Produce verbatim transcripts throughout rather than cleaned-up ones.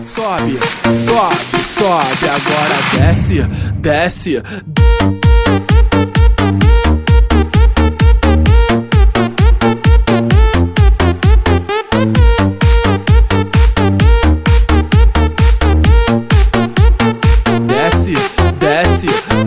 sobe, sobe, sobe, agora desce, desce. Desce, desce.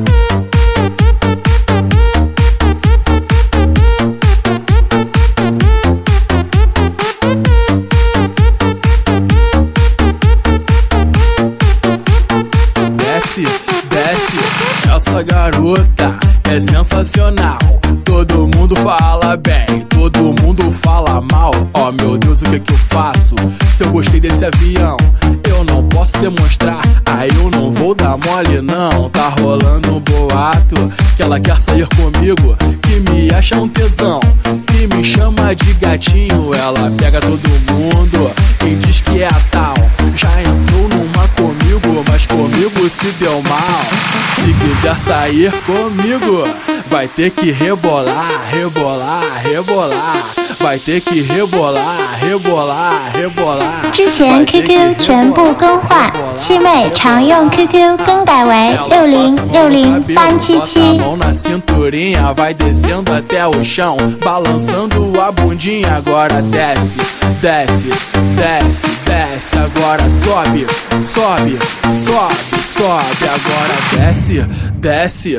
Desce, desce. Essa garota é sensacional. Todo mundo fala bem, todo mundo fala mal. Oh meu Deus, o que que eu faço? Se eu gostei desse avião, eu não posso demonstrar. Aí eu não vou dar mole não. Tá rolando um boato que ela quer sair comigo, que me acha um tesão, que me chama de gatinho. Ela pega todo mundo e diz que é a tal. Já entrou numa comigo, mas comigo se deu mal. Se quiser sair comigo, vai ter que rebolar, rebolar, rebolar. Vai ter que rebolar, rebolar, rebolar。 之前 Q Q 全部更换，七妹常用 Q Q 更改为六零六零三七七。 Mão na cinturinha, vai descendo até o chão, balançando a bundinha. Agora desce, desce, desce, desce. Agora sobe, sobe, sobe, sobe. Agora desce, desce.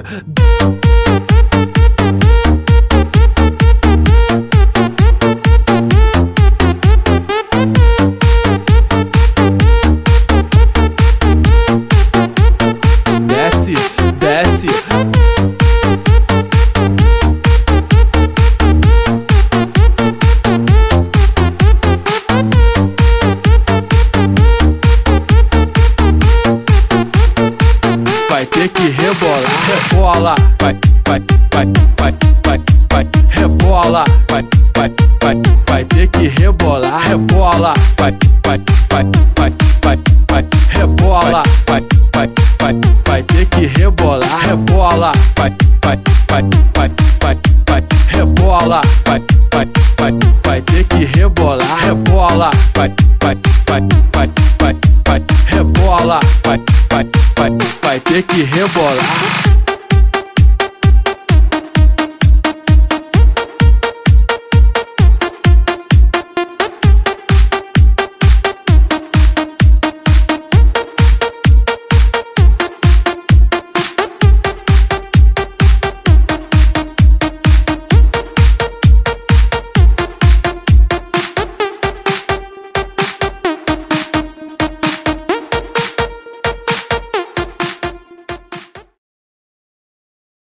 Desce. Vai ter que rebolar, rebola, vai, vai, vai, vai, vai, vai, rebola, vai, vai, vai, vai ter que rebolar, rebola, vai, vai, vai, vai, vai, vai, rebola, vai, vai, vai, vai ter que rebolar, rebola, vai, vai, vai, vai, vai, vai, rebola, vai, vai, vai, vai ter que rebolar, rebola, vai, vai, vai, vai, vai, vai, rebola, vai, vai, vai, vai ter que rebolar.